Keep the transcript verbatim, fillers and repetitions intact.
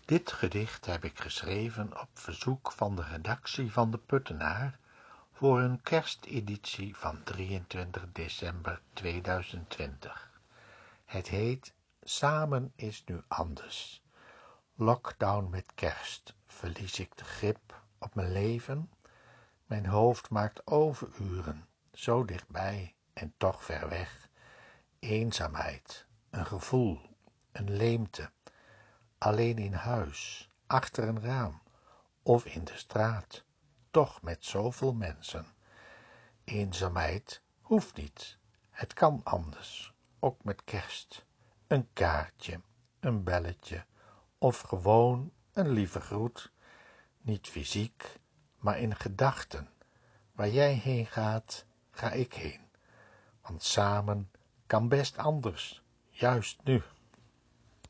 Dit gedicht heb ik geschreven op verzoek van de redactie van de Puttenaar voor een kersteditie van drieëntwintig december tweeduizend twintig. Het heet Samen is nu anders. Lockdown met kerst, verlies ik de grip op mijn leven? Mijn hoofd maakt overuren, zo dichtbij en toch ver weg. Eenzaamheid, een gevoel, een leemte. Alleen in huis, achter een raam of in de straat, toch met zoveel mensen. Eenzaamheid hoeft niet, het kan anders, ook met kerst. Een kaartje, een belletje of gewoon een lieve groet. Niet fysiek, maar in gedachten. Waar jij heen gaat, ga ik heen. Want samen kan best anders, juist nu.